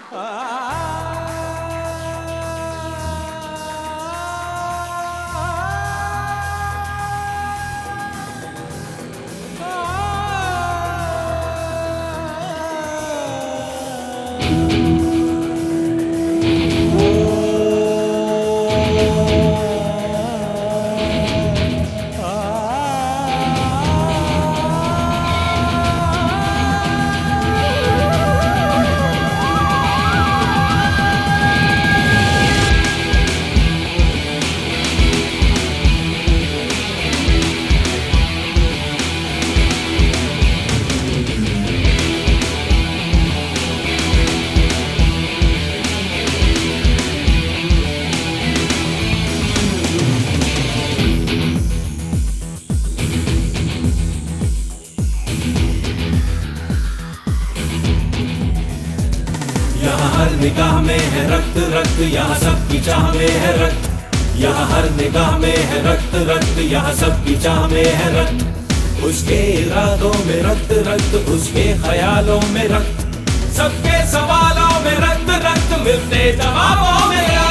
हर निगाह में है रक्त रक्त, यहाँ सबकी चाह में है रक्त। यहाँ हर निगाह में है रक्त रक्त, यहाँ सबकी चाह में है रक्त। उसके इरादों में रक्त रक्त, उसके ख्यालों में रक्त, सबके सवालों में रक्त रक्त, मिलते जवाबों में रक्त।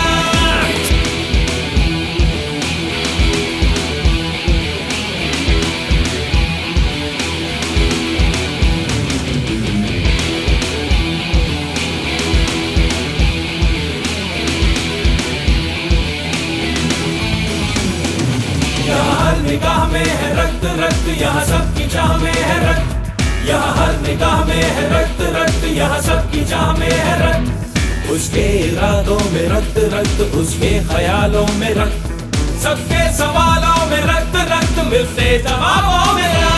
निगाह में है रक्त रक्त, यहाँ सबकी चाह में है रक्त। यहाँ हर निगाह में है रक्त रक्त, यहाँ सबकी चाह में है रक्त। उसके इरादों में रक्त रक्त, उसके ख्यालों में रक्त, सबके सवालों में रक्त रक्त, मिलते जवाबों में रक्त।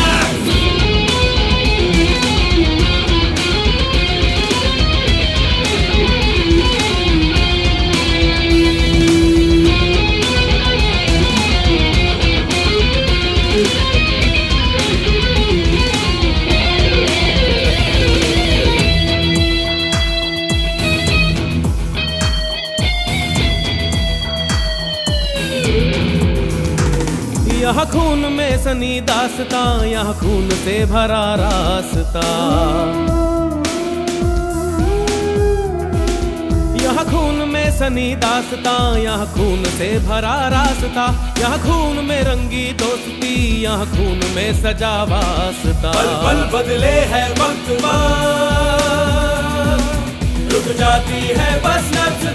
यहाँ खून में सनी दास्तां, यहाँ खून से भरा रास्ता। यहाँ खून में सनी दास्तां, यहाँ खून से भरा रास्ता। यहाँ खून में रंगी दोस्ती, यहाँ खून में सजा वास्ता। पल पल बदले है वक्त, रुक जाती है बस नब्ज़।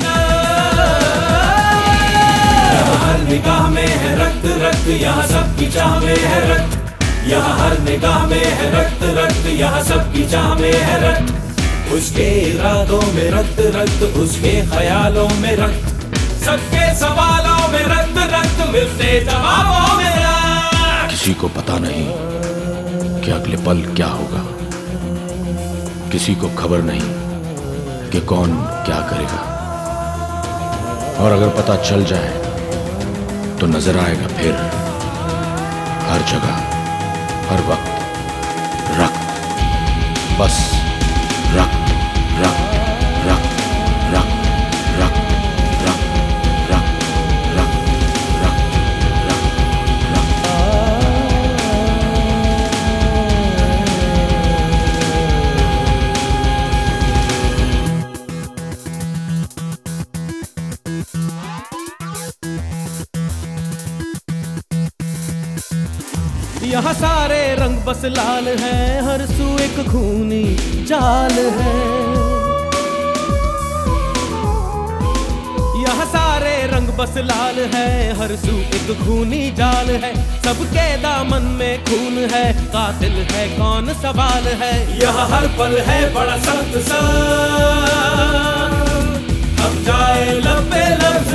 हर निगाह में है रक्त रक्त, यहाँ सबकी चाह में है रक्त। यहाँ हर निगाह में है रक्त रक्त, यहाँ सबकी चाह में है रक्त। उसके इरादों में रक्त रक्त, उसके ख्यालों में रक्त, सबके सवालों में रक्त रक्त, मिलते जवाबों में रक्त। किसी को पता नहीं कि अगले पल क्या होगा, किसी को खबर नहीं कि कौन क्या करेगा। और अगर पता चल जाए तो नजर आएगा फिर हर जगह हर वक्त रक्त, बस रक्त रक्त रक्त रक्त रक्त रक्त रक्त रक्त रक्त रक्त। यहाँ सारे रंग बस लाल है, हर सू एक खूनी चाल है। यहाँ सारे रंग बस लाल है, हर सू एक खूनी जाल है। सबके दामन में खून है, कातिल है कौन सवाल है। यहाँ हर पल है बड़ा सख्त सा, अब जाए लंबे लफ्ज़।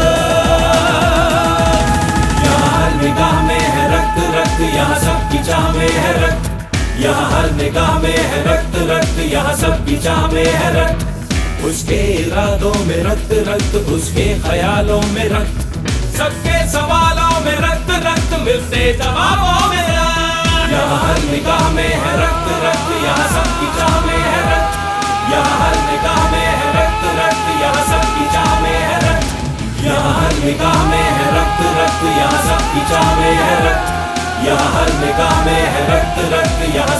यहाँ हर निगाह में है रक्त रक्त, यहाँ सबकी चाह में है रक्त। यहाँ हर निगाह में है रक्त रक्त, यहाँ सबकी चाह में है रक्त। उसके इरादों में रक्त रक्त, उसके ख्यालों में रक्त, सबके सवालों में रक्त रक्त, मिलते जवाबों में रक्त। यहाँ हर निगाह में है रक्त रक्त, यहाँ सबकी चाह में है रक्त। यहाँ हर निगाह में है रक्त रक्त, यहाँ सबकी चाह में है रक्त। यहाँ हर निगाह में है रक्त रक्त, यहाँ सबकी चाह में है रक्त। यहाँ हर निगाह में है रक्त रक्त, यहाँ